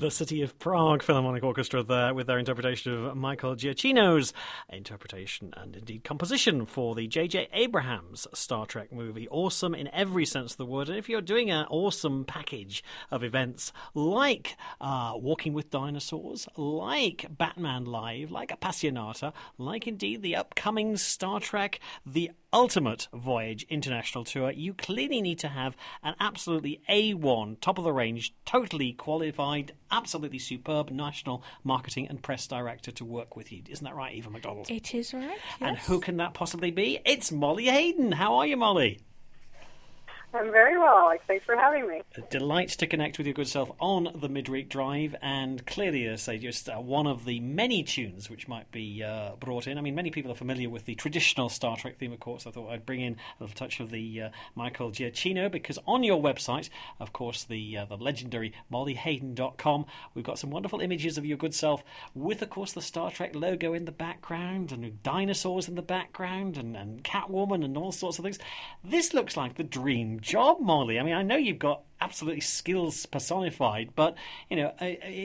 The City of Prague Philharmonic Orchestra there with their interpretation of Michael Giacchino's interpretation and indeed composition for the J.J. Abrams Star Trek movie. Awesome in every sense of the word. And if you're doing an awesome package of events like Walking with Dinosaurs, like Batman Live, like Appassionata, like indeed the upcoming Star Trek The Ultimate Voyage International Tour, you clearly need to have an absolutely A1, top-of-the-range, totally qualified, absolutely superb national marketing and press director to work with you. Isn't that right, Eva McDonald? It is right, yes. And who can that possibly be? It's Molly Hayden. How are you, Molly? I'm very well, Alex. Thanks for having me. A delight to connect with your good self on the Midweek Drive, and clearly, as I say, just one of the many tunes which might be brought in. I mean, many people are familiar with the traditional Star Trek theme, of course. I thought I'd bring in a little touch of the Michael Giacchino, because on your website, of course, the legendary mollyhayden.com, we've got some wonderful images of your good self with, of course, the Star Trek logo in the background, and dinosaurs in the background, and Catwoman, and all sorts of things. This looks like the dream job, Molly. I mean, I know you've got absolutely skills personified, but you know,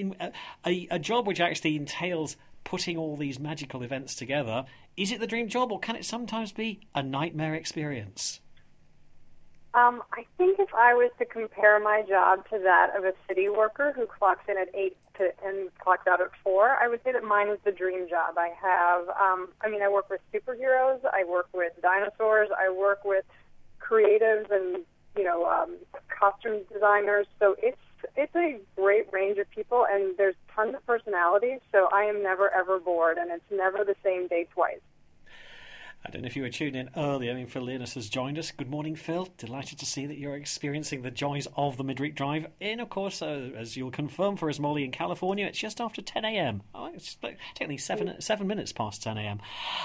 a job which actually entails putting all these magical events together. Is it the dream job, or can it sometimes be a nightmare experience? I think if I was to compare my job to that of a city worker who clocks in at 8 and clocks out at 4, I would say that mine is the dream job. I have, I work with superheroes, I work with dinosaurs, I work with creatives and costume designers. So it's a great range of people, and there's tons of personalities. So I am never ever bored, and it's never the same day twice. I don't know if you were tuned in earlier. I mean, Phil Learness has joined us. Good morning, Phil. Delighted to see that you're experiencing the joys of the Midweek Drive. And, of course, as you'll confirm for us, Molly, in California, it's just after 10 a.m. Oh, it's technically 7 minutes past 10 a.m.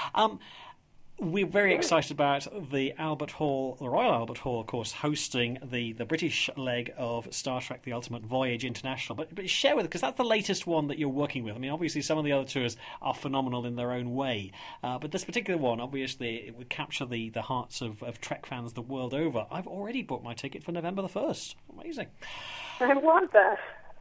We're very excited about the Royal Albert Hall, of course, hosting the British leg of Star Trek The Ultimate Voyage International. But share with us, because that's the latest one that you're working with. I mean, obviously, some of the other tours are phenomenal in their own way. But this particular one, obviously, it would capture the hearts of Trek fans the world over. I've already booked my ticket for November the 1st. Amazing. I want that.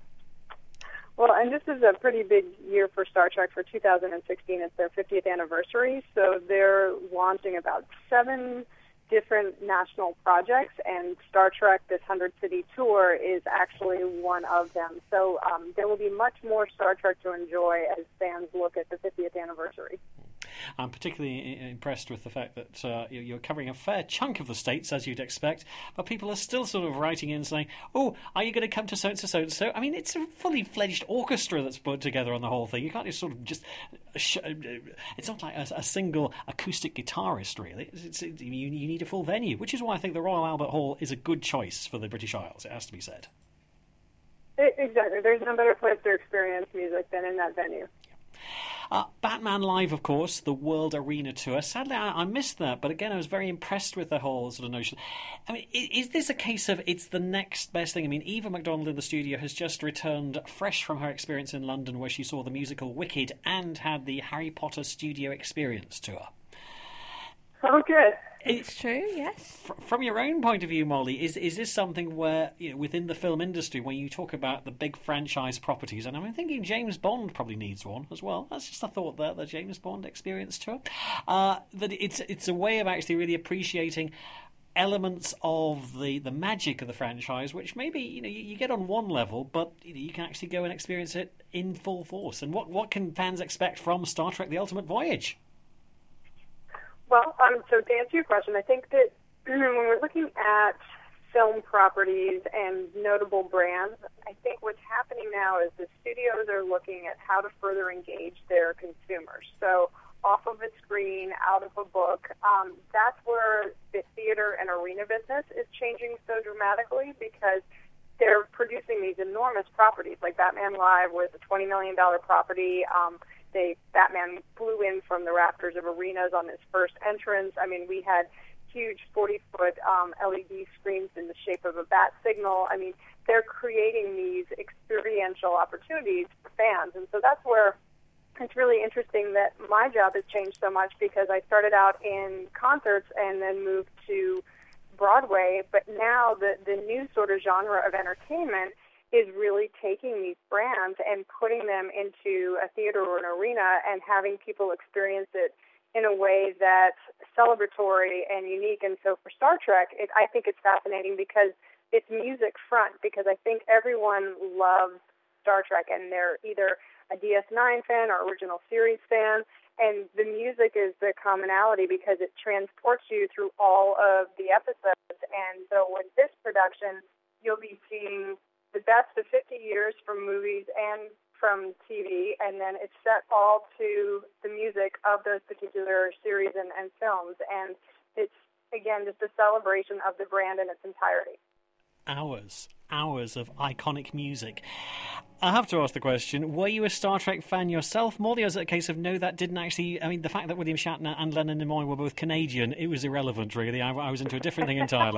Well, and this is a pretty big year for Star Trek. For 2016, it's their 50th anniversary, so they're launching about 7 different national projects, and Star Trek, this 100-city tour, is actually one of them. So there will be much more Star Trek to enjoy as fans look at the 50th anniversary. I'm particularly impressed with the fact that you're covering a fair chunk of the States, as you'd expect, but people are still sort of writing in saying, oh, are you going to come to so-and-so, so-and-so? I mean, it's a fully fledged orchestra that's put together on the whole thing. You can't just it's not like a single acoustic guitarist, really. You need a full venue, which is why I think the Royal Albert Hall is a good choice for the British Isles, it has to be said. Exactly. There's no better place to experience music than in that venue. Batman Live, of course, the World Arena Tour. Sadly, I missed that, but again, I was very impressed with the whole sort of notion. I mean, is this a case of it's the next best thing? I mean, Eva McDonald in the studio has just returned fresh from her experience in London, where she saw the musical Wicked and had the Harry Potter Studio Experience Tour. Oh, good. It's true, yes. From your own point of view, Molly, is this something where, within the film industry, when you talk about the big franchise properties, and I'm thinking James Bond probably needs one as well. That's just a thought there, the James Bond Experience Tour. That it's a way of actually really appreciating elements of the magic of the franchise, which maybe you get on one level, but you can actually go and experience it in full force. And what can fans expect from Star Trek: The Ultimate Voyage? Well, so to answer your question, I think that when we're looking at film properties and notable brands, I think what's happening now is the studios are looking at how to further engage their consumers. So off of a screen, out of a book, that's where the theater and arena business is changing so dramatically, because they're producing these enormous properties, like Batman Live was a $20 million property. Batman flew in from the rafters of arenas on his first entrance. I mean, we had huge 40-foot LED screens in the shape of a bat signal. I mean, they're creating these experiential opportunities for fans. And so that's where it's really interesting that my job has changed so much, because I started out in concerts and then moved to Broadway. But now the new sort of genre of entertainment is really taking these brands and putting them into a theater or an arena and having people experience it in a way that's celebratory and unique. And so for Star Trek, I think it's fascinating because it's music front, because I think everyone loves Star Trek, and they're either a DS9 fan or original series fan, and the music is the commonality because it transports you through all of the episodes. And so with this production, you'll be seeing the best of 50 years from movies and from TV, and then it's set all to the music of those particular series and films. And it's, again, just a celebration of the brand in its entirety. Hours of iconic music. I have to ask the question, were you a Star Trek fan yourself, Molly, or is it a case of no, that didn't actually... I mean, the fact that William Shatner and Leonard Nimoy were both Canadian, it was irrelevant, really. I was into a different thing entirely.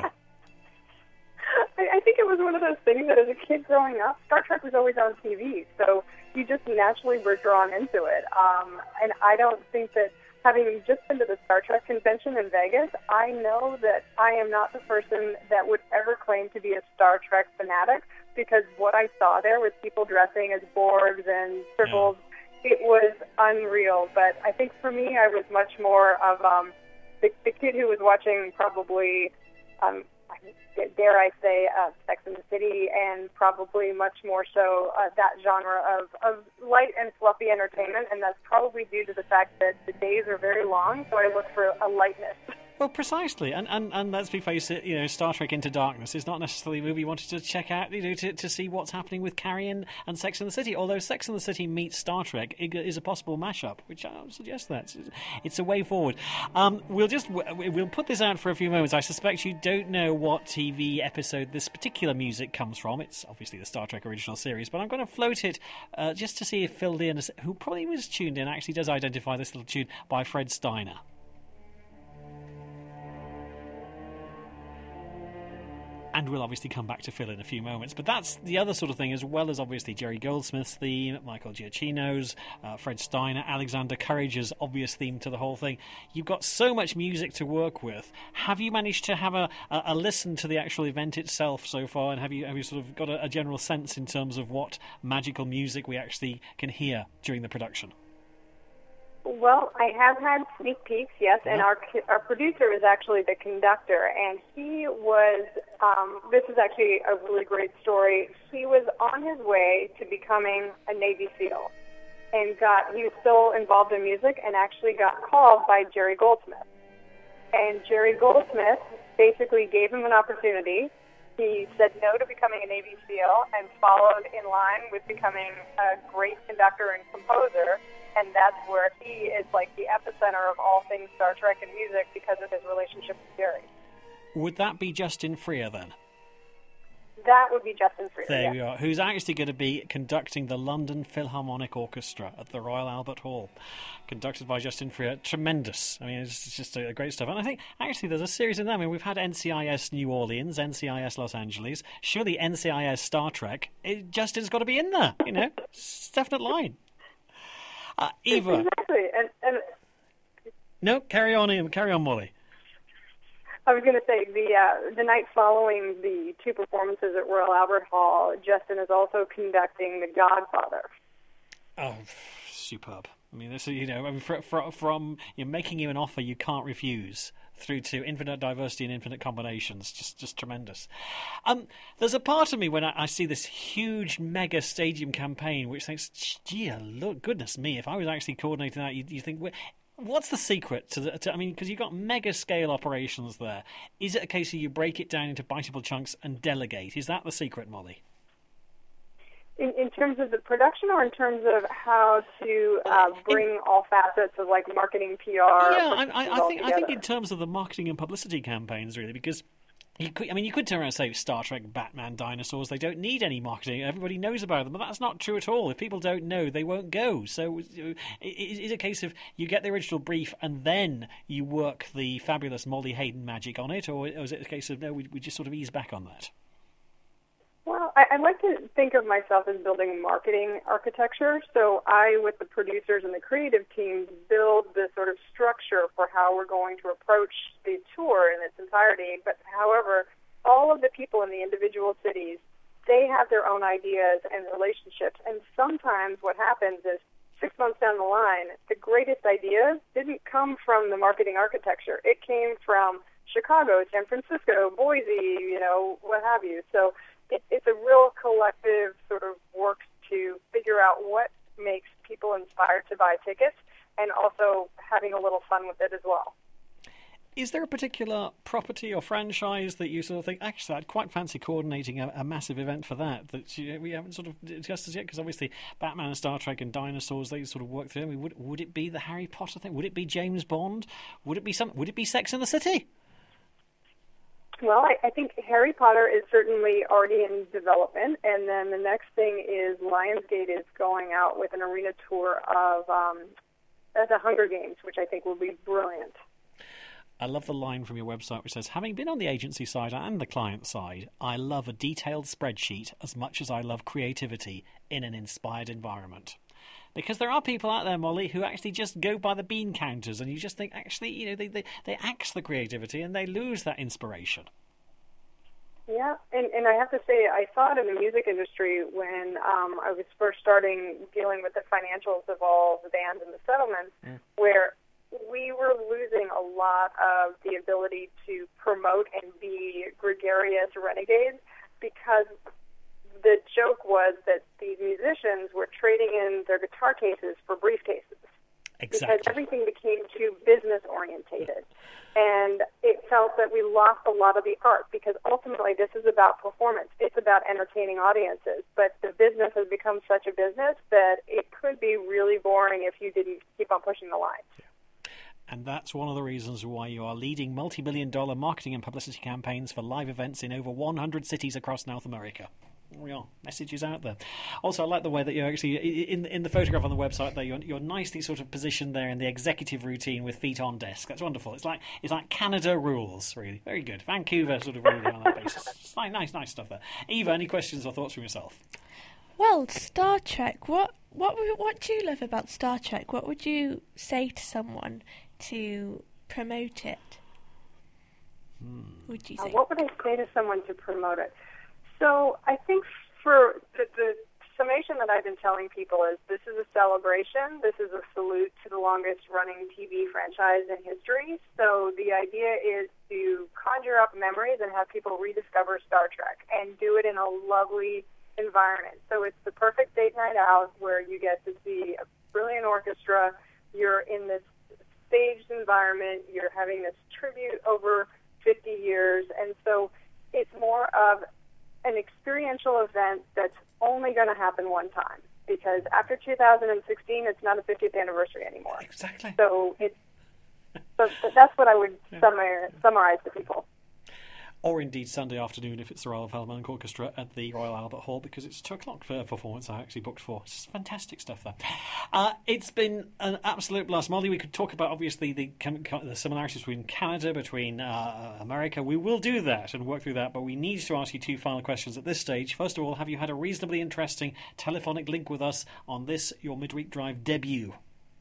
I think it was one of those things that as a kid growing up, Star Trek was always on TV, so you just naturally were drawn into it. And I don't think that, having just been to the Star Trek convention in Vegas, I know that I am not the person that would ever claim to be a Star Trek fanatic, because what I saw there with people dressing as Borgs and Tribbles, it was unreal. But I think for me, I was much more of the kid who was watching probably... dare I say, Sex and the City, and probably much more so that genre of light and fluffy entertainment, and that's probably due to the fact that the days are very long, so I look for a lightness. Well, precisely, and let's be face it, Star Trek Into Darkness is not necessarily a movie you wanted to check out, to see what's happening with Carrie and Sex and the City. Although Sex and the City meets Star Trek is a possible mashup, which I suggest that it's a way forward. We'll put this out for a few moments. I suspect you don't know what TV episode this particular music comes from. It's obviously the Star Trek original series, but I'm going to float it just to see if Phil Dean, who probably was tuned in, actually does identify this little tune by Fred Steiner. And we'll obviously come back to Phil in a few moments. But that's the other sort of thing, as well as obviously Jerry Goldsmith's theme, Michael Giacchino's, Fred Steiner, Alexander Courage's obvious theme to the whole thing. You've got so much music to work with. Have you managed to have a listen to the actual event itself so far? And have you sort of got a general sense in terms of what magical music we actually can hear during the production? Well, I have had sneak peeks, yes, and our producer is actually the conductor, and he was, this is actually a really great story, he was on his way to becoming a Navy SEAL, and he was still involved in music, and actually got called by Jerry Goldsmith. And Jerry Goldsmith basically gave him an opportunity. He said no to becoming a Navy SEAL and followed in line with becoming a great conductor and composer. And that's where he is like the epicenter of all things Star Trek and music because of his relationship with Jerry. Would that be Justin Freer then? That would be Justin Freer. There we are. Who's actually going to be conducting the London Philharmonic Orchestra at the Royal Albert Hall, conducted by Justin Freer. Tremendous. I mean, it's just a great stuff. And I think actually there's a series in there. I mean, we've had NCIS New Orleans, NCIS Los Angeles. Surely NCIS Star Trek. Justin's got to be in there. It's a definite line. Eva. Exactly. And no, carry on, Molly. I was going to say, the night following the two performances at Royal Albert Hall, Justin is also conducting The Godfather. Oh, superb. I mean, this, from making you an offer you can't refuse through to infinite diversity and infinite combinations, just tremendous. There's a part of me when I see this huge mega stadium campaign which thinks, gee, look, goodness me, if I was actually coordinating that, you think, what's the secret to I mean, because you've got mega scale operations there. Is it a case of you break it down into biteable chunks and delegate? Is that the secret, Molly? In terms of the production, or in terms of how to bring all facets of like marketing, PR? Yeah, I think in terms of the marketing and publicity campaigns, really, because you could turn around and say Star Trek, Batman, dinosaurs, they don't need any marketing. Everybody knows about them, but that's not true at all. If people don't know, they won't go. So is it a case of you get the original brief and then you work the fabulous Molly Hayden magic on it, or is it a case of no, we just sort of ease back on that? Well, I like to think of myself as building marketing architecture. So I, with the producers and the creative teams, build the sort of structure for how we're going to approach the tour in its entirety. But however, all of the people in the individual cities they have their own ideas and relationships. And sometimes what happens is 6 months down the line, the greatest ideas didn't come from the marketing architecture. It came from Chicago, San Francisco, Boise, what have you. So it's a real collective sort of work to figure out what makes people inspired to buy tickets and also having a little fun with it as well. Is there a particular property or franchise that you sort of think, actually, I'd quite fancy coordinating a massive event for that we haven't sort of discussed as yet? Because obviously Batman and Star Trek and dinosaurs, they sort of work through. I mean, would it be the Harry Potter thing? Would it be James Bond? Would it be Sex and the City? Well, I think Harry Potter is certainly already in development, and then the next thing is Lionsgate is going out with an arena tour of the Hunger Games, which I think will be brilliant. I love the line from your website which says, having been on the agency side and the client side, I love a detailed spreadsheet as much as I love creativity in an inspired environment. Because there are people out there, Molly, who actually just go by the bean counters, and you just think, actually, they axe the creativity and they lose that inspiration. Yeah, and I have to say, I saw it in the music industry when I was first starting dealing with the financials of all the bands and the settlements, where we were losing a lot of the ability to promote and be gregarious renegades because the joke was that these musicians were trading in their guitar cases for briefcases. Exactly. Because everything became too business-orientated. And it felt that we lost a lot of the art because ultimately this is about performance. It's about entertaining audiences. But the business has become such a business that it could be really boring if you didn't keep on pushing the lines. Yeah. And that's one of the reasons why you are leading multi-billion-dollar marketing and publicity campaigns for live events in over 100 cities across North America. There we are. Messages out there. Also, I like the way that you're actually, in the photograph on the website there, you're nicely sort of positioned there in the executive routine with feet on desk. That's wonderful. It's like Canada rules, really. Very good. Vancouver sort of really on that basis. It's nice stuff there. Eva, any questions or thoughts from yourself? Well, Star Trek, what do you love about Star Trek? What would you say to someone to promote it? Would you say? What would I say to someone to promote it? So I think for the summation that I've been telling people is this is a celebration. This is a salute to the longest-running TV franchise in history. So the idea is to conjure up memories and have people rediscover Star Trek and do it in a lovely environment. So it's the perfect date night out where you get to see a brilliant orchestra. You're in this staged environment. You're having this tribute over 50 years. And so it's more of an experiential event that's only going to happen one time because after 2016, it's not a 50th anniversary anymore. Exactly. So that's what I would summarize to people. Or indeed Sunday afternoon if it's the Royal Philharmonic Orchestra at the Royal Albert Hall, because it's 2 o'clock for a performance I actually booked for. It's fantastic stuff there. It's been an absolute blast. Molly, we could talk about obviously the similarities between Canada, between America. We will do that and work through that, but we need to ask you 2 final questions at this stage. First of all, have you had a reasonably interesting telephonic link with us on this, your Midweek Drive debut?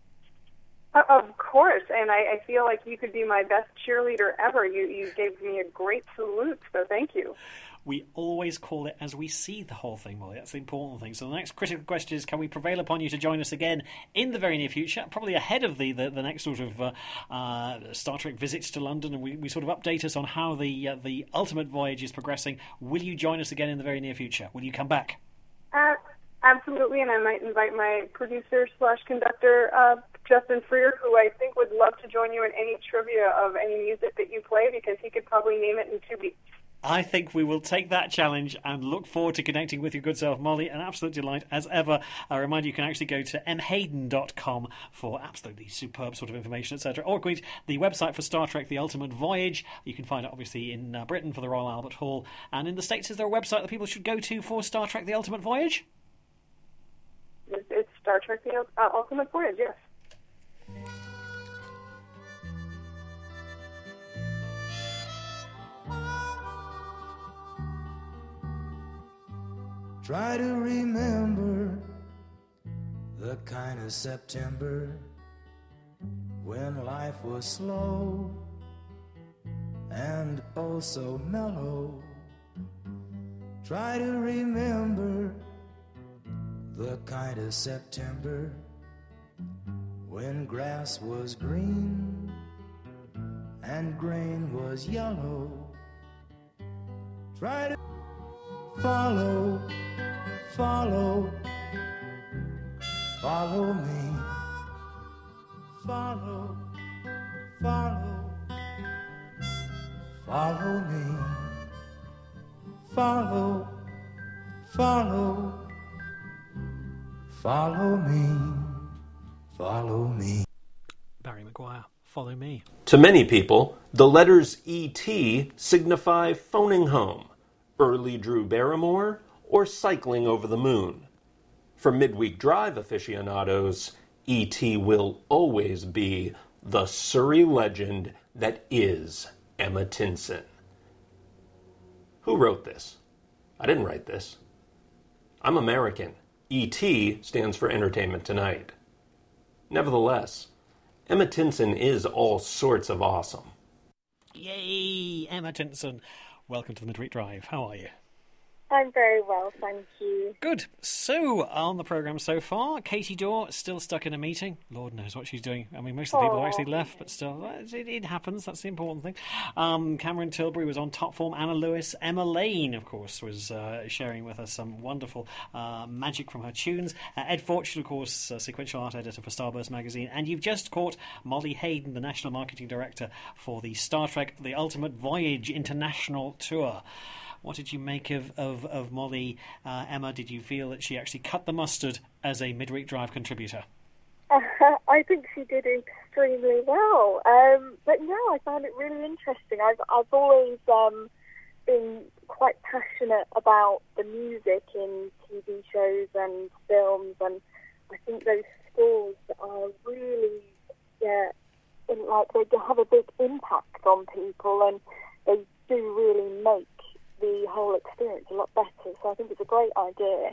Of course, and I feel like you could be my best cheerleader ever. You gave me a great salute, so thank you. We always call it as we see the whole thing, Molly. That's the important thing. So the next critical question is, can we prevail upon you to join us again in the very near future, probably ahead of the next sort of Star Trek visits to London, and we sort of update us on how the Ultimate Voyage is progressing. Will you join us again in the very near future? Will you come back? Absolutely, and I might invite my producer/conductor, Justin Freer, who I think would love to join you in any trivia of any music that you play, because he could probably name it in 2 weeks. I think we will take that challenge and look forward to connecting with your good self, Molly. An absolute delight, as ever. I remind you can actually go to mhayden.com for absolutely superb sort of information, etc. Or go to the website for Star Trek The Ultimate Voyage. You can find it, obviously, in Britain for the Royal Albert Hall. And in the States, is there a website that people should go to for Star Trek The Ultimate Voyage? It's Star Trek The Ultimate Voyage, yes. Try to remember the kind of September when life was slow and oh so mellow. Try to remember the kind of September when grass was green and grain was yellow. Try to follow me. Follow me. Follow me. Barry Maguire, Follow Me. To many people, the letters E.T. signify phoning home, early Drew Barrymore, or cycling over the moon. For midweek drive aficionados, E.T. will always be the Surrey legend that is Emma Tinson. Who wrote this? I didn't write this. I'm American. E.T. stands for Entertainment Tonight. Nevertheless, Emma Tinson is all sorts of awesome. Yay, Emma Tinson. Welcome to the Midweek Drive. How are you? I'm very well, thank you. Good. So, on the programme so far, Katie Dorr still stuck in a meeting. Lord knows what she's doing. I mean, most of the people have actually left, but still, it happens. That's the important thing. Cameron Tilbury was on top form. Anna Lewis. Emma Lane, of course, was sharing with us some wonderful magic from her tunes. Ed Fortune, of course, sequential art editor for Starburst magazine. And you've just caught Molly Hayden, the National Marketing Director for the Star Trek The Ultimate Voyage International Tour. What did you make of Molly? Emma, did you feel that she actually cut the mustard as a Midweek Drive contributor? I think she did extremely well. But no, I found it really interesting. I've always been quite passionate about the music in TV shows and films, and I think those scores are really, they have a big impact on people, and they do really make the whole experience a lot better. So I think it's a great idea.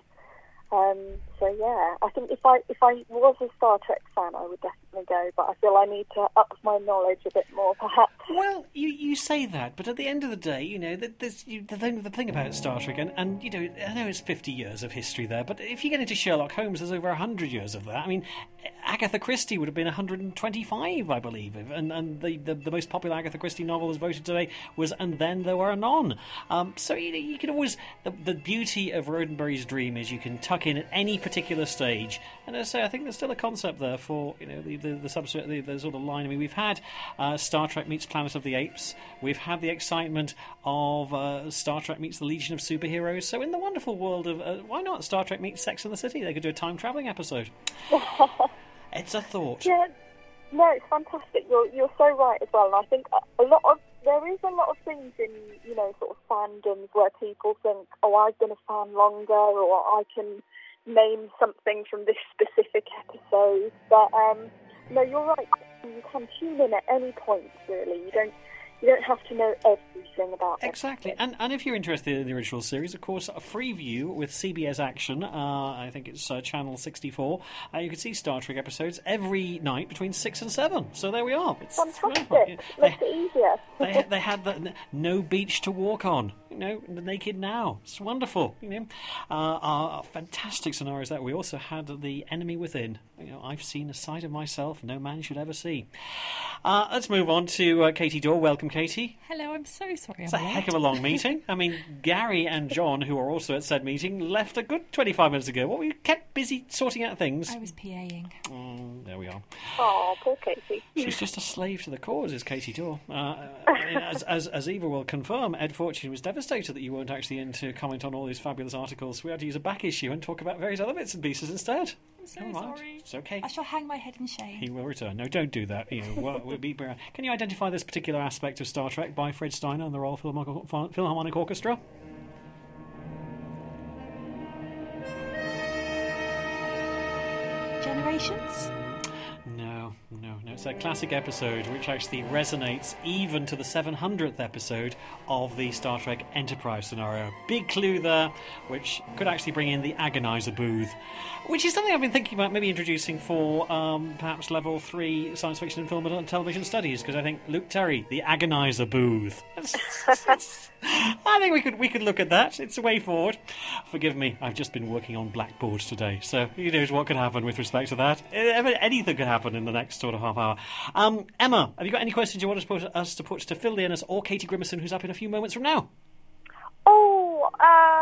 I think if I was a Star Trek fan, I would definitely go, but I feel I need to up my knowledge a bit more, perhaps. Well, you say that, but at the end of the day, you know, the thing about Star Trek, and you know, I know it's 50 years of history there, but if you get into Sherlock Holmes, there's over 100 years of that. I mean, Agatha Christie would have been 125, I believe, and the most popular Agatha Christie novel as voted today was And Then There Were None. So you can always, the beauty of Roddenberry's dream is you can tuck in at any particular stage, and as I say, I think there's still a concept there for, you know, the sort of line. I mean, we've had Star Trek meets Planet of the Apes, we've had the excitement of Star Trek meets the Legion of Superheroes, so in the wonderful world of why not Star Trek meets Sex and the City? They could do a time travelling episode. It's a thought. Yeah, no, it's fantastic. You're so right as well, and I think there is a lot of things in, you know, sort of fandoms where people think, oh, I've been a fan longer, or I can name something from this specific episode. But no, you're right. You can tune in at any point, really. You don't have to know everything about it. Exactly. And if you're interested in the original series, of course, a free view with CBS Action, I think it's channel 64, you can see Star Trek episodes every night between 6 and 7. So there we are. It's fantastic. Makes it easier. they had the no beach to walk on. You know, the Naked Now. It's wonderful. You know, our fantastic scenarios that we also had the Enemy Within. You know, I've seen a side of myself no man should ever see. Let's move on to Katie Dorr. Welcome, Katie. Hello, I'm so sorry. It's a heck of a long meeting. I mean, Gary and John, who are also at said meeting, left a good 25 minutes ago. What, were you kept busy sorting out things? I was PAing. There we are. Oh, poor Katie. She's just a slave to the cause, is Katie Dorr. As Eva will confirm, Ed Fortune was devastated that you weren't actually in to comment on all these fabulous articles. We had to use a back issue and talk about various other bits and pieces instead. I'm so sorry. It's okay. I shall hang my head in shame. He will return. No, don't do that. You know, can you identify this particular aspect of Star Trek by Fred Steiner and the Royal Philharmonic Orchestra? Generations? No. It's a classic episode which actually resonates even to the 700th episode of the Star Trek Enterprise scenario. Big clue there, which could actually bring in the Agonizer booth, which is something I've been thinking about maybe introducing for perhaps level 3 science fiction and film and television studies, because I think Luke Terry, the Agonizer booth. I think we could look at that. It's a way forward. Forgive me, I've just been working on Blackboard today, so who knows what could happen with respect to that. Anything could happen in the next sort of half hour. Emma, have you got any questions you want us to put to Phil Leonard or Katie Grimmerson, who's up in a few moments from now? Oh,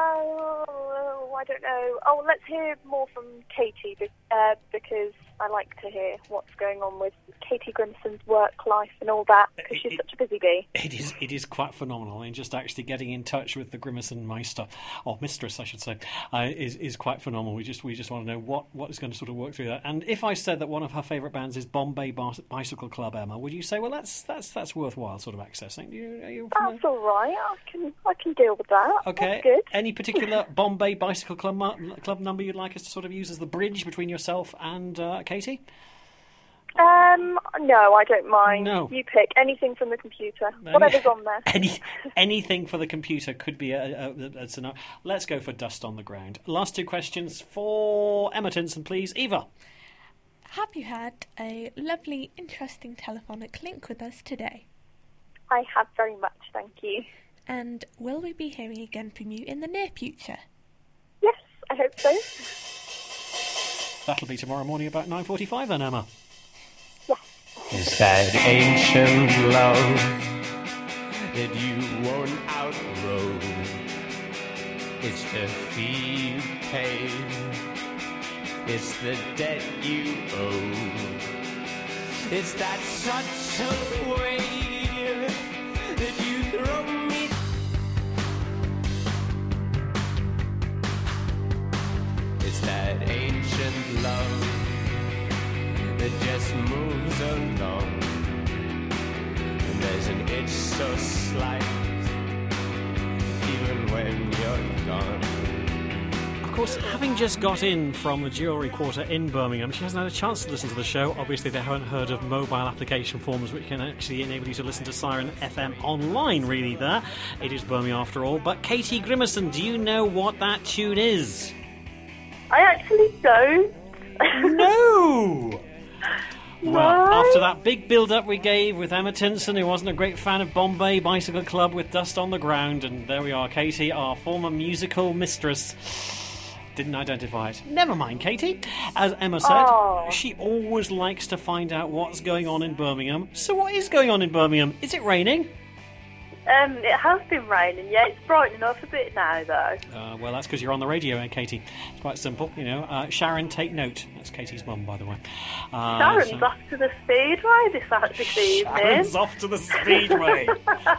I don't know. Oh, let's hear more from Katie because I like to hear what's going on with Katie Grimson's work life and all that, because she's such a busy bee. It is quite phenomenal, and just actually getting in touch with the Grimmerson Meister, or Mistress, I should say, is quite phenomenal. We just want to know what is going to sort of work through that. And if I said that one of her favourite bands is Bombay Bicycle Club, Emma, would you say, well, that's worthwhile sort of accessing? Are you That's all right. I can deal with that. Okay. That's good. Any particular Bombay Bicycle Club number you'd like us to sort of use as the bridge between yourself and Katie? No, I don't mind. No. You pick anything from the computer, whatever's on there. Anything for the computer could be a scenario. Let's go for Dust on the Ground. Last two questions for Emma Tinson, please. Eva. Have you had a lovely, interesting telephonic link with us today? I have very much, thank you. And will we be hearing again from you in the near future? Yes, I hope so. That'll be tomorrow morning about 9:45 then, Emma. Is that ancient love that you won't outgrow? It's the fee you pay, it's the debt you owe. Is that such a way that you throw me? It's that ancient love that just moves along, and there's an itch so slight, even when you're gone. Of course, having just got in from the Jewellery Quarter in Birmingham, she hasn't had a chance to listen to the show. Obviously, they haven't heard of mobile application forms which can actually enable you to listen to Siren FM online, really, there. It is Birmingham after all. But Katie Grimmerson, do you know what that tune is? I actually don't. No! Well, No. after that big build-up we gave with Emma Tinson, who wasn't a great fan of Bombay Bicycle Club, with Dust on the Ground, and there we are, Katie, our former musical mistress, didn't identify it. Never mind, Katie. As Emma said, she always likes to find out what's going on in Birmingham. So what is going on in Birmingham? Is it raining? It has been raining, yeah. It's brightening up a bit now, though. Well, that's because you're on the radio, Katie. It's quite simple, you know. Sharon, take note. That's Katie's mum, by the way. Sharon's off to the Speedway this evening. Sharon's off to the Speedway.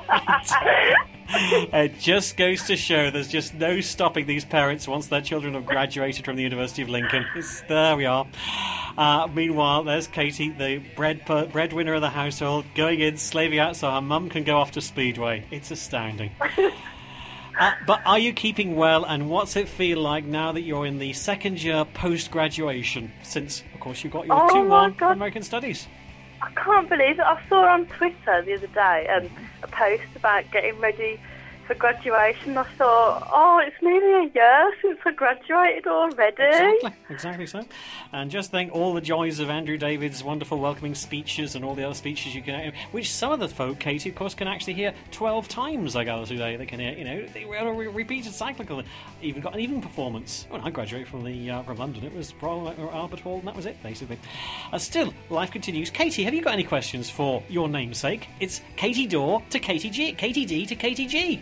It just goes to show there's just no stopping these parents once their children have graduated from the University of Lincoln. There we are. Meanwhile, there's Katie, the breadwinner of the household, going in, slaving out so her mum can go off to Speedway. It's astounding. But are you keeping well, and what's it feel like now that you're in the second year post-graduation, since, of course, you got your 2-1 for American Studies? I can't believe it. I saw on Twitter the other day a post about getting ready for graduation. I thought, it's nearly a year since I graduated already. Exactly so. And just think all the joys of Andrew David's wonderful welcoming speeches and all the other speeches you can, which some of the folk, Katie, of course, can actually hear 12 times, I gather today. They can hear, they were repeated cyclical, even got an evening performance. When I graduated from London, it was Albert Hall, and that was it, basically. Still, life continues. Katie, have you got any questions for your namesake? It's Katie Dorr to Katie G, Katie D to Katie G.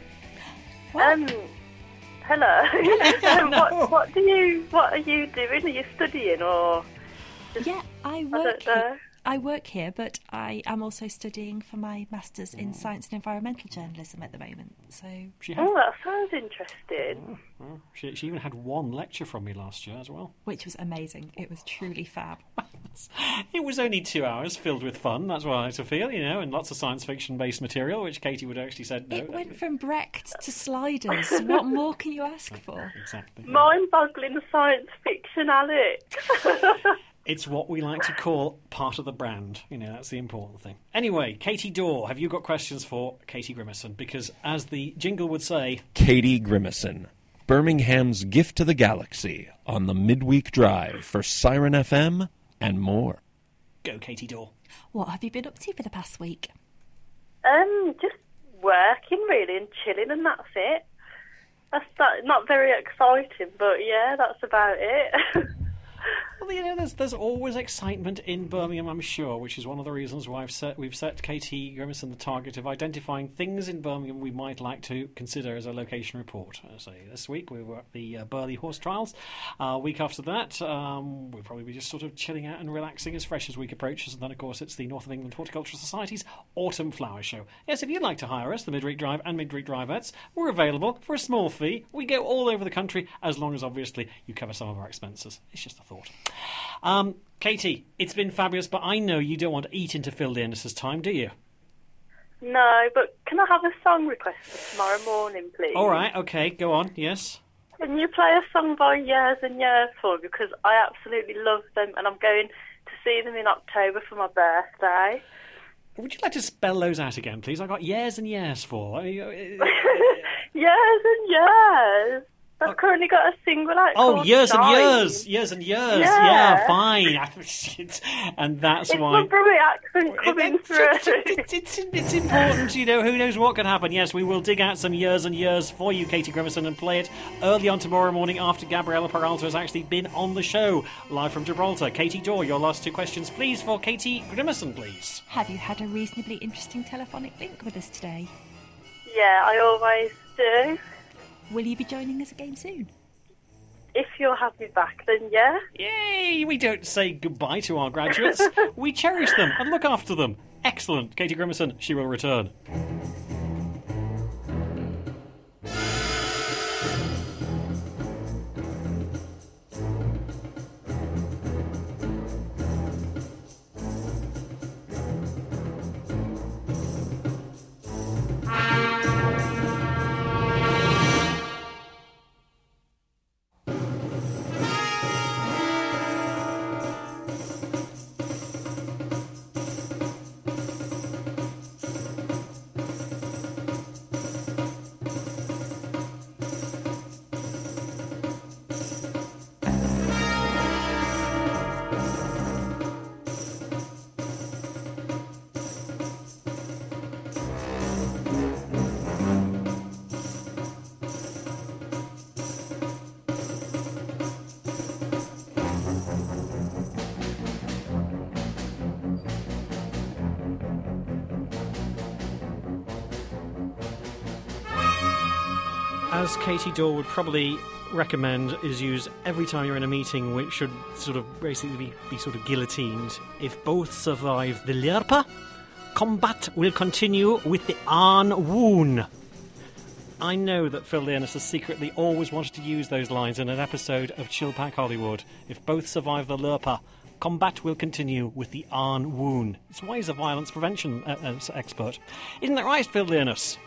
Hello. No. What are you doing? Are you studying or? Yeah, I work here, but I am also studying for my Masters in Science and Environmental Journalism at the moment. So that sounds interesting. She even had one lecture from me last year as well. Which was amazing. It was truly fab. It was only 2 hours filled with fun, that's what I like to feel, and lots of science fiction based material, which Katie would actually said no. It went from Brecht to Sliders. What more can you ask for? Exactly. Mind-boggling science fiction, Alex. It's what we like to call part of the brand. That's the important thing. Anyway, Katie Dorr, have you got questions for Katie Grimison? Because as the jingle would say... Katie Grimison, Birmingham's gift to the galaxy on the midweek drive for Siren FM and more. Go, Katie Dorr. What have you been up to for the past week? Just working, really, and chilling, and that's it. That's not very exciting, but yeah, that's about it. Well, there's always excitement in Birmingham, I'm sure, which is one of the reasons why we've set Katie Grimison the target of identifying things in Birmingham we might like to consider as a location report. So this week we were at the Burley Horse Trials. Week after that, we'll probably be just sort of chilling out and relaxing as fresh as week approaches. And then, of course, it's the North of England Horticultural Society's Autumn Flower Show. Yes, if you'd like to hire us, the Midweek Drive and Midweek Drivettes, we're available for a small fee. We go all over the country, as long as, obviously, you cover some of our expenses. It's just a thought. Katie, it's been fabulous, but I know you don't want to eat into Phil Dearness's time, do you? No, but can I have a song request for tomorrow morning, please? All right, okay, go on, yes. Can you play a song by Years and Years for me? Because I absolutely love them, and I'm going to see them in October for my birthday. Would you like to spell those out again, please? I got Years and Years for. Years and Years. I've currently got a single out called Years Shine. and Years. Years and Years. Yeah. Fine. And that's it's why... It's my Brummie accent coming through. It's important, who knows what can happen. Yes, we will dig out some Years and Years for you, Katie Grimison, and play it early on tomorrow morning after Gabriella Peralta has actually been on the show, live from Gibraltar. Katie Dorr, your last two questions, please, for Katie Grimison, please. Have you had a reasonably interesting telephonic link with us today? Yeah, I always do. Will you be joining us again soon? If you'll have me back, then yeah. Yay! We don't say goodbye to our graduates. We cherish them and look after them. Excellent. Katie Grimison, she will return. As Katie Dorr would probably recommend, is use every time you're in a meeting, which should sort of basically be sort of guillotined. If both survive the Lerpa, combat will continue with the An Woon. I know that Phil Dearness has secretly always wanted to use those lines in an episode of Chillpack Hollywood. If both survive the Lerpa, combat will continue with the An Woon. It's why he's a violence prevention expert. Isn't that right, Phil Dearness?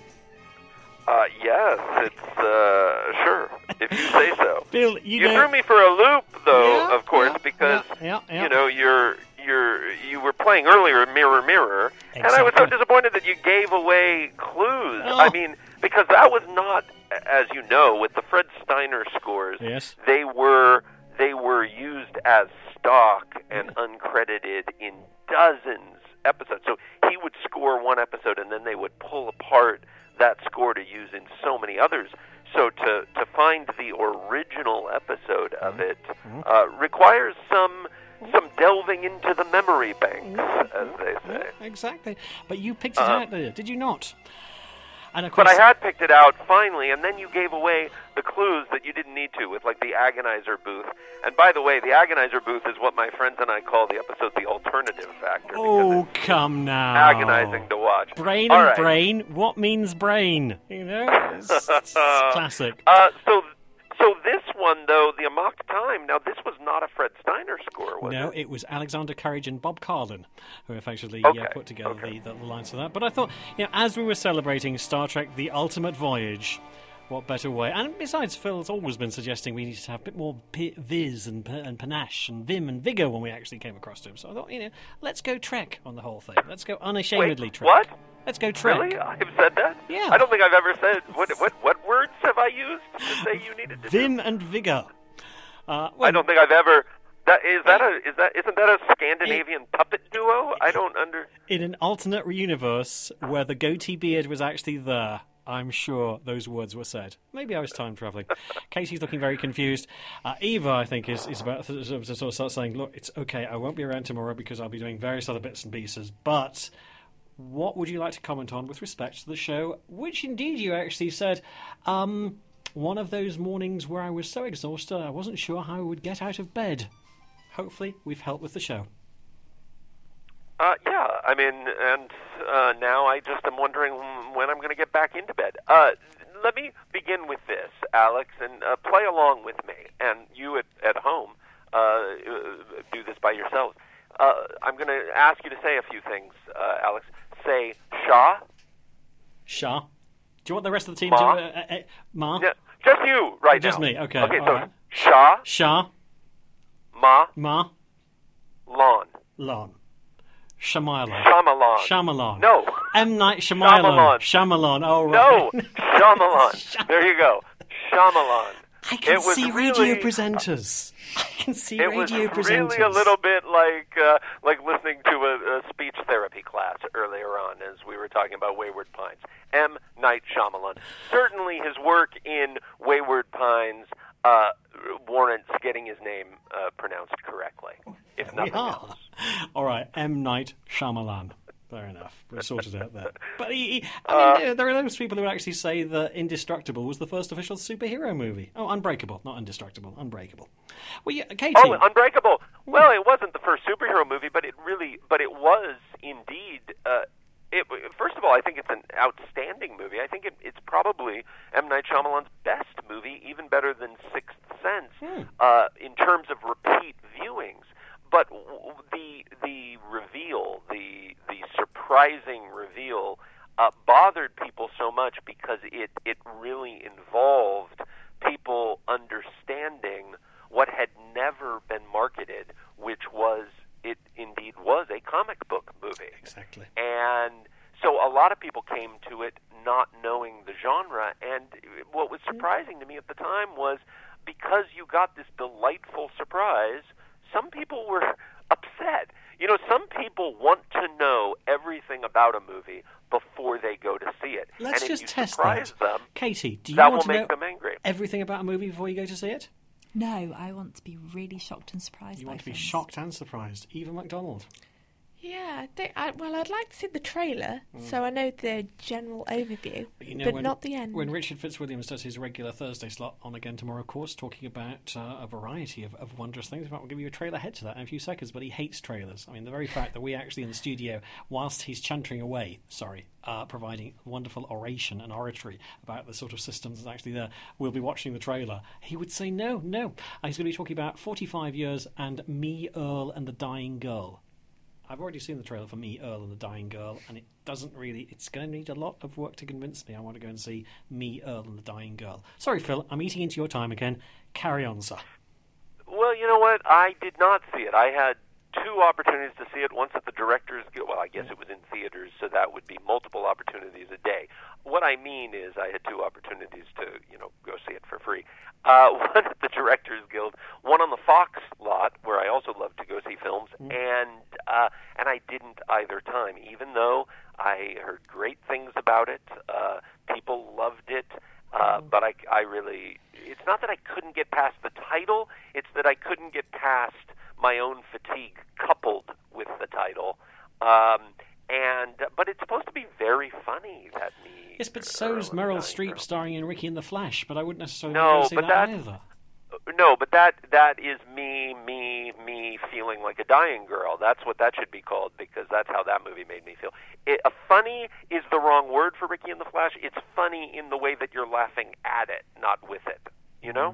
Yes, it's, sure, if you say so. Phil, you threw me for a loop, though, of course, because, you know, you were playing earlier Mirror, Mirror, exactly. And I was so disappointed that you gave away clues. I mean, because that was not, as you know, with the Fred Steiner scores, yes. they were used as stock and uncredited in dozens episodes. So he would score one episode, and then they would pull apart that score to use in so many others. So to find the original episode of it requires some delving into the memory banks, as they say. Exactly. But you picked it out there, did you not? And of course, but I had picked it out finally, and then you gave away the clues that you didn't need to with, like, the Agonizer booth. And by the way, the Agonizer booth is what my friends and I call the episode the alternative factor. Oh, come now. Agonizing to watch. Brain and brain. What means brain? You know, it's classic. So this one, though, the Amok Time, now this was not a Fred Steiner score, was it? No, it was Alexander Courage and Bob Carlin who effectively put together the lines for that. But I thought, as we were celebrating Star Trek The Ultimate Voyage, What better way? And besides, Phil's always been suggesting we need to have a bit more viz and panache and vim and vigour when we actually came across him. So I thought, let's go Trek on the whole thing. Let's go unashamedly Trek. What? Let's go Trek. Really? I've said that? Yeah. I don't think I've ever said... What words have I used to say you needed to Vim and vigour. I don't think I've ever... Isn't that a Scandinavian puppet duo? I don't under... In an alternate universe where the goatee beard was actually there, I'm sure those words were said. Maybe I was time travelling. Casey's looking very confused. Eva, I think, is about to sort of start saying, look, it's okay, I won't be around tomorrow because I'll be doing various other bits and pieces, but what would you like to comment on with respect to the show, which indeed you actually said, one of those mornings where I was so exhausted I wasn't sure how I would get out of bed. Hopefully we've helped with the show. Yeah, I mean, and now I just am wondering when I'm going to get back into bed. Let me begin with this, Alex, and play along with me. And you at home, do this by yourselves. I'm going to ask you to say a few things, Alex. Say Shah. Shah. Do you want the rest of the team Ma? to... Ma? Yeah, just you right just now. Just me, okay. Okay, all so right. Shah. Shah. Ma. Ma. Lon. Lon. Shyamalan. Shyamalan. Shyamalan. No. M. Night Shyamalan. Shyamalan. Oh, right. No. Shyamalan. There you go. Shyamalan. I can see radio presenters. I can see radio presenters. It was really a little bit like listening to a speech therapy class earlier on as we were talking about Wayward Pines. M. Night Shyamalan. Certainly his work in Wayward Pines warrants getting his name pronounced correctly, if nothing else. All right, M. Night Shyamalan. Fair enough. We've sorted out that. But I mean, there are those people who actually say that Indestructible was the first official superhero movie. Oh, Unbreakable, not Indestructible. Unbreakable. Well, yeah, Katie. Oh, Unbreakable. Well, it wasn't the first superhero movie, but it was indeed. First of all, I think it's an outstanding movie. I think it's probably M. Night Shyamalan's best movie, even better than Sixth Sense, in terms of repeat viewings. But the reveal, the surprising reveal, bothered people so much because it really involved people understanding what had never been marketed, which was it indeed was a comic book movie. Exactly. And so a lot of people came to it not knowing the genre, and what was surprising to me at the time was because you got this delightful surprise, some people were upset. Some people want to know everything about a movie before they go to see it. Let's and just if you test surprise that. Them, Katie, do you that want will to make know them angry. Everything about a movie before you go to see it? No, I want to be really shocked and surprised. You want to be shocked and surprised. Eva McDonald. Yeah, I'd like to see the trailer, so I know the general overview, but not the end. When Richard Fitzwilliams does his regular Thursday slot on Again Tomorrow, of course, talking about a variety of wondrous things. In fact, we'll give you a trailer head to that in a few seconds, but he hates trailers. I mean, the very fact that we actually in the studio, whilst he's chuntering away, providing wonderful oration and oratory about the sort of systems that's actually there, we'll be watching the trailer. He would say no. He's going to be talking about 45 Years and Me, Earl and the Dying Girl. I've already seen the trailer for Me, Earl and the Dying Girl, and it doesn't really... It's going to need a lot of work to convince me I want to go and see Me, Earl and the Dying Girl. Sorry, Phil, I'm eating into your time again. Carry on, sir. Well, you know what? I did not see it. I had two opportunities to see it, once at the Directors Guild. Well, I guess it was in theaters, so that would be multiple opportunities a day. What I mean is I had two opportunities to, go see it for free. One at the Directors Guild, one on the Fox lot, where I also love to go see films, and I didn't either time, even though I heard great things about it. People loved it, but I really... It's not that I couldn't get past the title, it's that I couldn't get past my own fatigue coupled with the title. But it's supposed to be very funny, that Me. Yes, but so's Meryl Streep starring in Ricky and the Flash, but I wouldn't necessarily want to see that either. No, but that is me feeling like a dying girl. That's what that should be called, because that's how that movie made me feel. Funny is the wrong word for Ricky and the Flash. It's funny in the way that you're laughing at it, not with it. You know?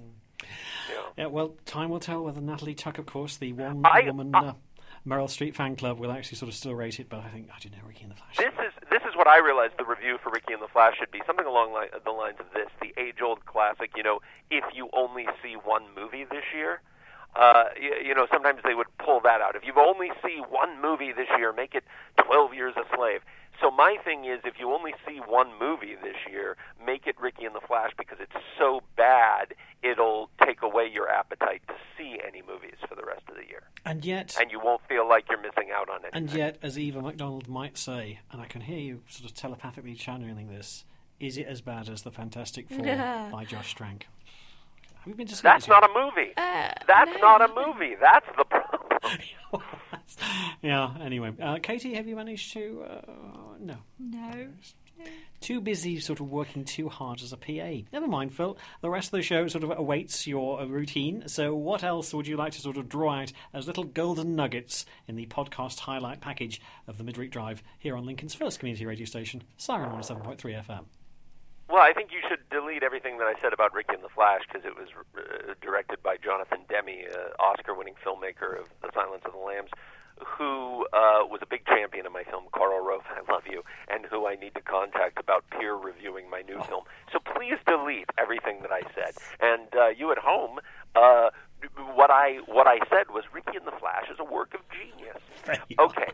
Yeah, well, time will tell whether Natalie Tuck, of course, the one-woman Meryl Streep fan club, will actually sort of still rate it, but I don't know, Ricky and the Flash. This is is what I realized the review for Ricky and the Flash should be, something along the lines of this, the age-old classic, if you only see one movie this year. Sometimes they would pull that out. If you only see one movie this year, make it 12 Years a Slave. So my thing is, if you only see one movie this year, make it Ricky and the Flash, because it's so bad, it'll take away your appetite to see any movies for the rest of the year. And you won't feel like you're missing out on anything. And yet, as Eva MacDonald might say, and I can hear you sort of telepathically channeling this, is it as bad as The Fantastic Four by Josh Trank? Have you been to see That's not a movie. That's not a movie. That's the problem. Yeah, anyway. Katie, have you managed to... No. Too busy sort of working too hard as a PA. Never mind, Phil. The rest of the show sort of awaits your routine. So what else would you like to sort of draw out as little golden nuggets in the podcast highlight package of the Midweek Drive here on Lincoln's first community radio station, Siren 107.3 FM? Well, I think you should delete everything that I said about Ricky and the Flash, because it was directed by Jonathan Demme, Oscar-winning filmmaker of The Silence of the Lambs, who was a big champion of my film, Karl Rove, I Love You, and who I need to contact about peer reviewing my new film. So please delete everything that I said. And you at home, what I said was Ricky and the Flash is a work of genius. Okay.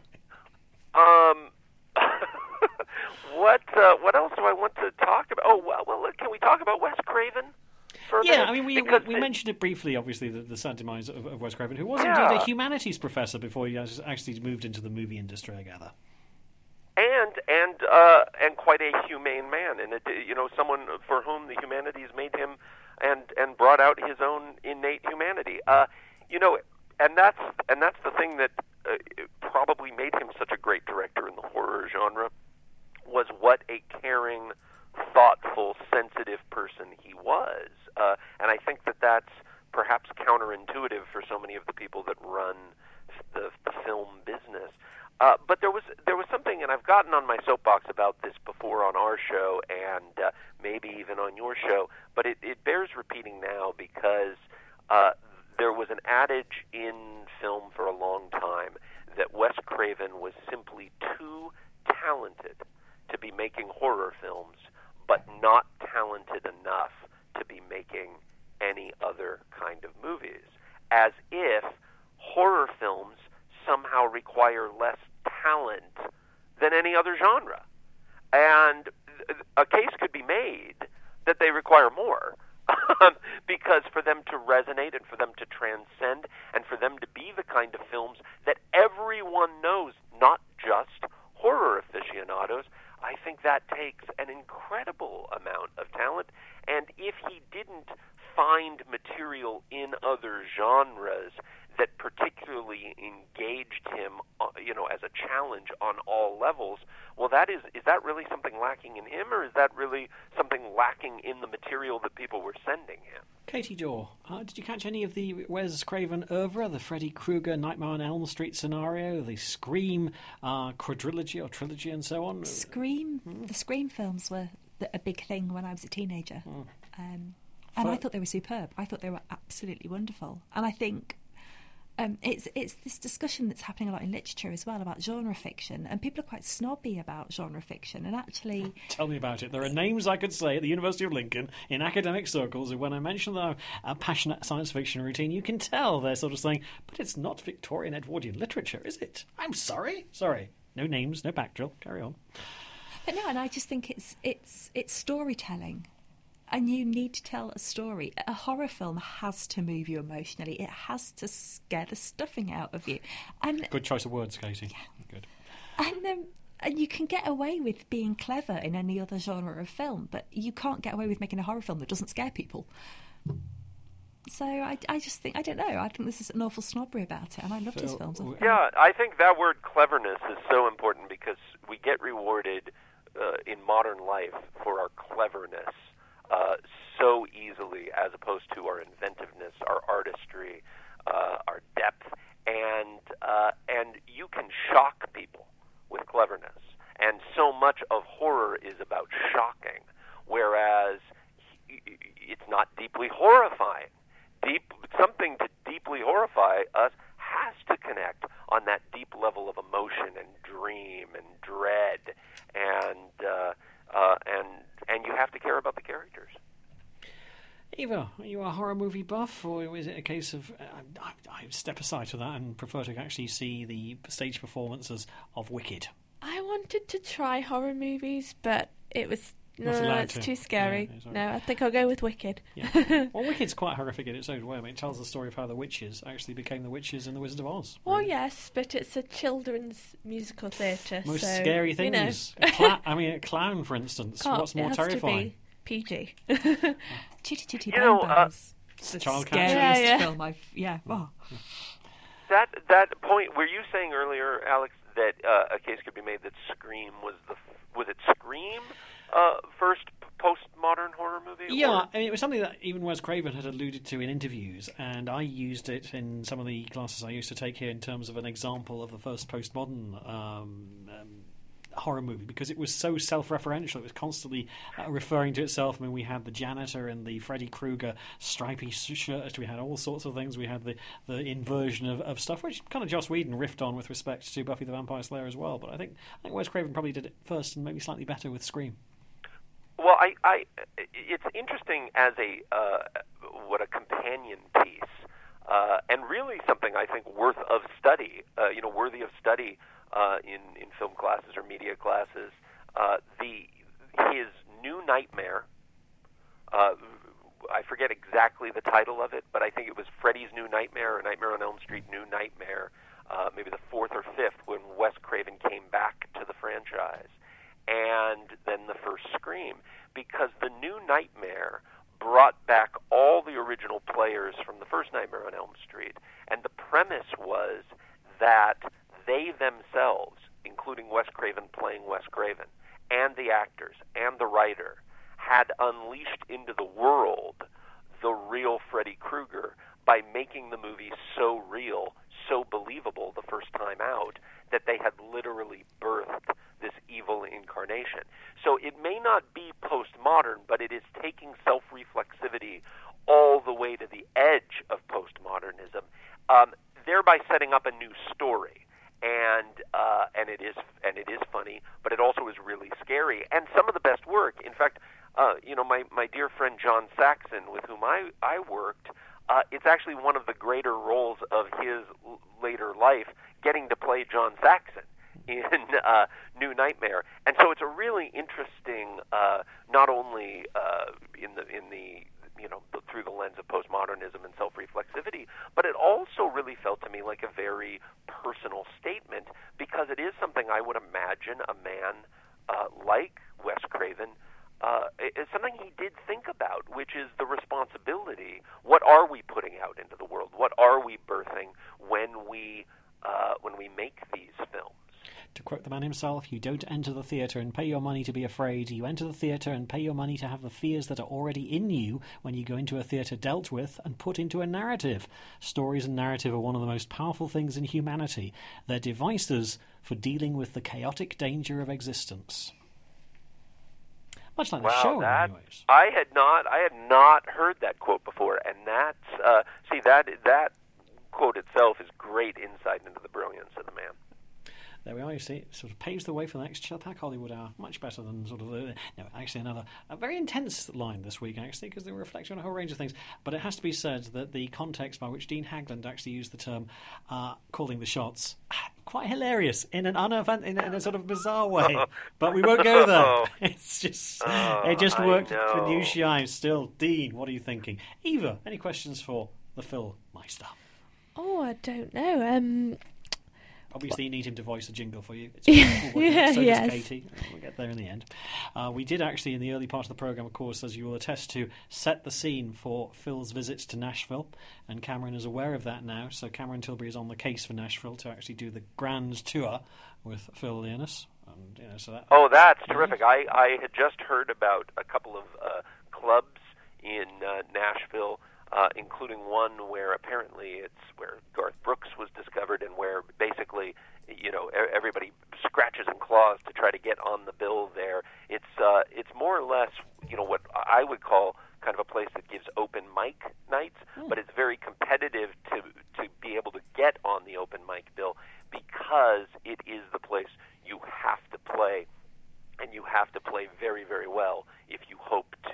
What else do I want to talk about? Oh, well, can we talk about Wes Craven for a minute? Yeah, I mean, we mentioned it briefly, obviously, the sad demise of Wes Craven, who was indeed a humanities professor before he actually moved into the movie industry, I gather. And quite a humane man, and someone for whom the humanities made him and brought out his own innate humanity. And that's the thing that probably made him such a great director in the horror genre, was what a caring, thoughtful, sensitive person he was. And I think that that's perhaps counterintuitive for so many of the people that run the film business. But there was something, and I've gotten on my soapbox about this before on our show and maybe even on your show, but it bears repeating now, because there was an adage in film for a long time that Wes Craven was simply too talented to be making horror films, but not talented enough to be making any other kind of movies. As if horror films somehow require less talent than any other genre. And a case could be made that they require more, because for them to resonate and for them to transcend and for them to be the kind of films that everyone knows, not just horror aficionados, I think that takes an incredible amount of talent. And if he didn't find material in other genres that particularly engaged him, as a challenge on all levels, well, is that really something lacking in him, or is that really something lacking in the material that people were sending him? Katie Daw, did you catch any of the Wes Craven oeuvre, the Freddy Krueger Nightmare on Elm Street scenario, the Scream quadrilogy or trilogy and so on? The Scream films were a big thing when I was a teenager. And I thought they were superb. I thought they were absolutely wonderful. And I think it's this discussion that's happening a lot in literature as well about genre fiction, and people are quite snobby about genre fiction. And actually, tell me about it. There are names I could say at the University of Lincoln in academic circles, and when I mention their passionate science fiction routine, you can tell they're sort of saying, "But it's not Victorian Edwardian literature, is it?" I'm sorry. No names, no backdrill. Carry on. But no, and I just think it's storytelling. And you need to tell a story. A horror film has to move you emotionally. It has to scare the stuffing out of you. And good choice of words, Katie. Yeah. Good. And you can get away with being clever in any other genre of film, but you can't get away with making a horror film that doesn't scare people. So I just think, I don't know, I think this is an awful snobbery about it, and I loved his films. Yeah, I think that word cleverness is so important, because we get rewarded in modern life for our cleverness so easily, as opposed to our inventiveness, our artistry, our depth, and you can shock people with cleverness. And so much of horror is about shocking, whereas it's not deeply horrifying. Something to deeply horrify us has to connect on that deep level of emotion and dream and dread and Eva, are you a horror movie buff, or is it a case of I step aside to that and prefer to actually see the stage performances of Wicked? I wanted to try horror movies, but it was Not allowed it's to. too scary. Yeah, No, I think I'll go with Wicked. Yeah. Well, Wicked's quite horrific in its own way. I mean, it tells the story of how the witches actually became the witches in The Wizard of Oz. Well, yes, but it's a children's musical theatre. Most so, scary you know. things. I mean, a clown, for instance. What's more it has terrifying? To be PG. Chitty Chitty You know, Bang Bang's the Child scariest catcher. Yeah. film I've... Yeah, oh. That point, were you saying earlier, Alex, that a case could be made that Scream was it Scream first postmodern horror movie? Yeah, or? I mean, it was something that even Wes Craven had alluded to in interviews, and I used it in some of the classes I used to take here in terms of an example of the first postmodern horror movie, because it was so self-referential. It was constantly referring to itself. I mean, we had the janitor and the Freddy Krueger stripy shirt. We had all sorts of things. We had the inversion of stuff, which kind of Joss Whedon riffed on with respect to Buffy the Vampire Slayer as well. But I think Wes Craven probably did it first and maybe slightly better with Scream. Well, it's interesting as a companion piece, and really something I think worth of study. Worthy of study in film classes or media classes. His New Nightmare. I forget exactly the title of it, but I think it was Freddy's New Nightmare or Nightmare on Elm Street New Nightmare, maybe the fourth or fifth when Wes Craven came back to the franchise. And then the first Scream, because the New Nightmare brought back all the original players from the first Nightmare on Elm Street, and the premise was that they themselves, including Wes Craven playing Wes Craven, and the actors, and the writer, had unleashed into the world the real Freddy Krueger by making the movie so real, so believable the first time out, that they had literally birthed this evil incarnation. So it may not be postmodern, but it is taking self-reflexivity all the way to the edge of postmodernism, thereby setting up a new story. And it is funny, but it also is really scary. And some of the best work, in fact, my dear friend John Saxon, with whom I worked, it's actually one of the greater roles of his later life, getting to play John Saxon in New Nightmare. And so it's a really interesting, not only in the through the lens of postmodernism and self-reflexivity, but it also really felt to me like a very personal statement, because it is something I would imagine a man like Wes Craven, it's something he did think about, which is the responsibility. What are we putting out into the world? What are we birthing when we make these films? To quote the man himself, you don't enter the theatre and pay your money to be afraid. You enter the theatre and pay your money to have the fears that are already in you when you go into a theatre dealt with and put into a narrative. Stories and narrative are one of the most powerful things in humanity. They're devices for dealing with the chaotic danger of existence. Much like the show, in many ways. I had not heard that quote before, and that's that quote itself is great insight into the brilliance of the man. There we are, you see. It sort of paves the way for the next Chill Pack Hollywood Hour. Much better than sort of a very intense line this week, actually, because they were reflecting on a whole range of things. But it has to be said that the context by which Dean Hagland actually used the term calling the shots, quite hilarious in in a sort of bizarre way. But we won't go there. It's just it just worked for New Shine. Still, Dean, what are you thinking? Eva, any questions for the Phil Meister? Oh, I don't know. Obviously, you need him to voice a jingle for you. It's Yeah, so yes. does Katie. We'll get there in the end. We did actually, in the early part of the programme, of course, as you will attest to, set the scene for Phil's visits to Nashville, and Cameron is aware of that now, so Cameron Tilbury is on the case for Nashville to actually do the grand tour with Phil Leonis. And, that's terrific. I had just heard about a couple of clubs in Nashville, including one where apparently it's where Garth Brooks was discovered, and where basically, everybody scratches and claws to try to get on the bill there. It's more or less, what I would call kind of a place that gives open mic nights, but it's very competitive to be able to get on the open mic bill, because it is the place you have to play, and you have to play very, very well if you hope to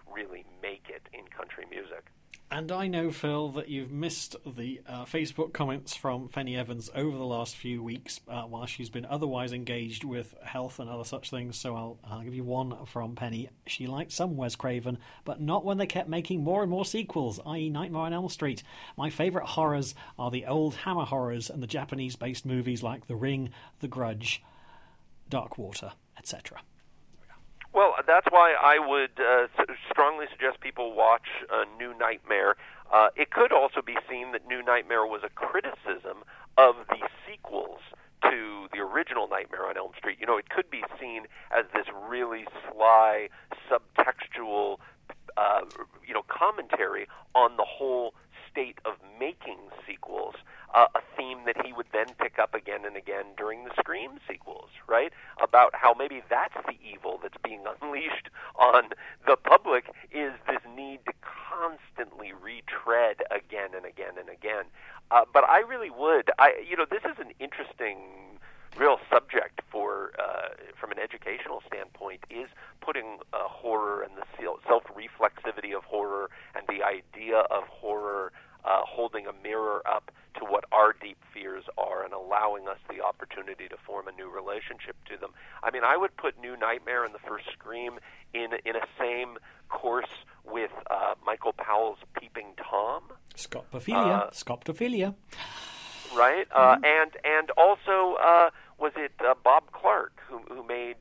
really make it in country music. And I know, Phil, that you've missed the Facebook comments from Penny Evans over the last few weeks while she's been otherwise engaged with health and other such things. So I'll give you one from Penny. She liked some Wes Craven, but not when they kept making more and more sequels, i.e. Nightmare on Elm Street. My favourite horrors are the old Hammer horrors and the Japanese-based movies like The Ring, The Grudge, Dark Water, etc. Well, that's why I would strongly suggest people watch New Nightmare. It could also be seen that New Nightmare was a criticism of the sequels to the original Nightmare on Elm Street. You know, it could be seen as this really sly, subtextual, commentary on the whole state of making sequels, a theme that he would then pick up again and again during the Scream sequels, right? About how maybe that's the evil that's being unleashed on the public, is this need to constantly retread again and again and again. But I really would, this is an interesting real subject for, from an educational standpoint, is putting horror and the self-reflexivity of horror and the idea of horror holding a mirror up to what our deep fears are and allowing us the opportunity to form a new relationship to them. I mean, I would put New Nightmare and the first Scream in a same course with Michael Powell's Peeping Tom. Scoptophilia. Right? And also, was it Bob Clark who made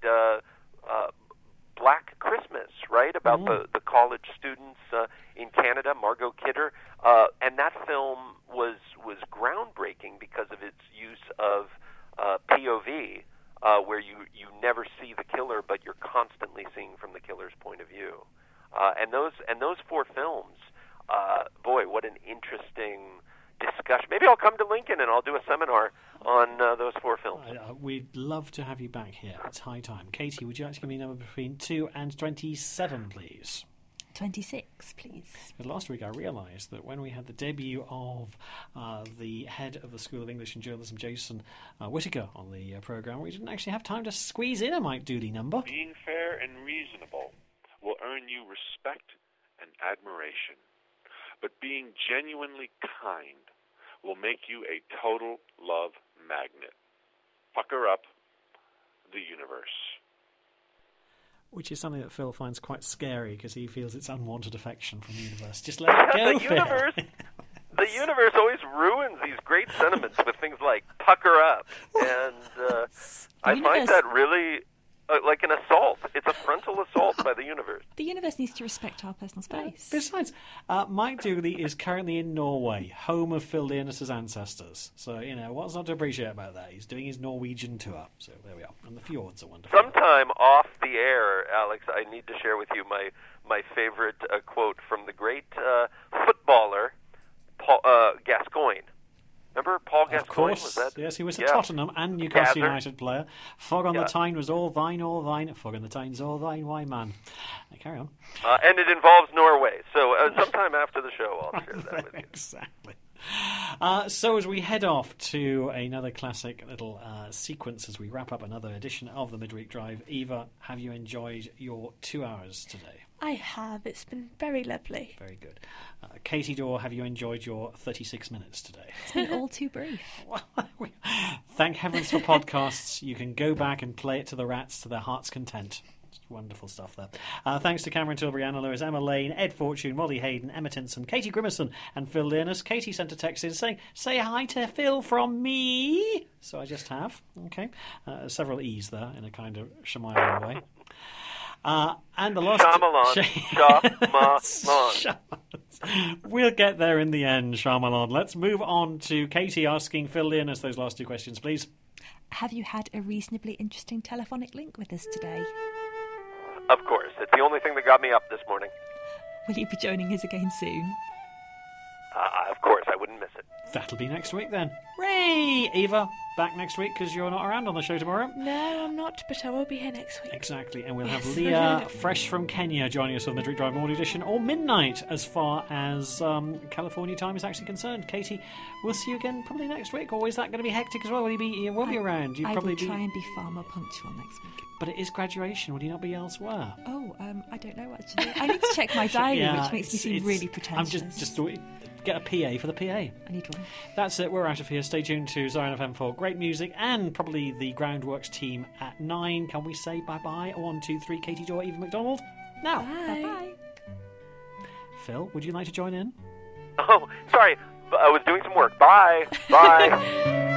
Black Christmas, right? About the college students in Canada, Margot Kidder. And that film was groundbreaking because of its use of POV, where you never see the killer, but you're constantly seeing from the killer's point of view. And those four films, boy, what an interesting discussion. Maybe I'll come to Lincoln and I'll do a seminar on those four films. We'd love to have you back here. It's high time. Katie, would you like to give me a number between 2 and 27, please? 26, please. But last week I realised that when we had the debut of the head of the School of English and Journalism, Jason Whittaker, on the programme, we didn't actually have time to squeeze in a Mike Dooley number. Being fair and reasonable will earn you respect and admiration, but being genuinely kind will make you a total love magnet. Pucker up the universe. Which is something that Phil finds quite scary because he feels it's unwanted affection from the universe. Just let it go, Phil. The universe always ruins these great sentiments with things like pucker up. And I find that really like an assault. It's a frontal assault by the universe. The universe needs to respect our personal space. Besides, Mike Dooley is currently in Norway, home of Phil Dearness's ancestors. So, what's not to appreciate about that? He's doing his Norwegian tour. So there we are. And the fjords are wonderful. Sometime off the air, Alex, I need to share with you my favorite quote from the great footballer, Paul Gascoigne. Remember Paul Gascoigne? Of course, was that? Yes, he was a Tottenham and Newcastle United player. Fog on the Tyne was all thine, all thine. Fog on the Tyne's all thine, why man? Carry on. And it involves Norway, so sometime after the show I'll share that with you. Exactly. So as we head off to another classic little sequence as we wrap up another edition of the Midweek Drive, Eva, have you enjoyed your 2 hours today? I have. It's been very lovely. Very good. Katie Dorr, have you enjoyed your 36 minutes today? It's been all too brief. Thank heavens for podcasts. You can go back and play it to the rats to their heart's content. It's wonderful stuff there. Thanks to Cameron Tilbury, Anna Lewis, Emma Lane, Ed Fortune, Molly Hayden, Emma Tinson, Katie Grimmerson and Phil Dearness. Katie sent a text in saying, say hi to Phil from me. So I just have. Okay. Several E's there in a kind of Shyamalan way. And the last... Shyamalan. We'll get there in the end, Shyamalan. Let's move on to Katie asking Phil Dearness those last two questions, please. Have you had a reasonably interesting telephonic link with us today? Of course. It's the only thing that got me up this morning. Will you be joining us again soon? Of course. I wouldn't miss it. That'll be next week then. Ray, Eva. back next week because you're not around on the show tomorrow. No, I'm not, but I will be here next week. Exactly, and we'll have Leah, fresh from Kenya, joining us on the Midweek Drive Morning Edition, or midnight as far as California time is actually concerned. Katie, we'll see you again probably next week, or is that going to be hectic as well? Will you be around? I will try and be far more punctual next week. But it is graduation. Will you not be elsewhere? Oh, I don't know actually. I need to check my diary, which makes me seem really pretentious. I'm just get a PA for the PA. I need one. That's it. We're out of here. Stay tuned to Zion FM for great music and probably the Groundworks team at 9. Can we say bye-bye? 1, 2, 3. Katie Dorr, Eva McDonald. Now. Bye-bye. Phil, would you like to join in? Oh, sorry. I was doing some work. Bye. Bye.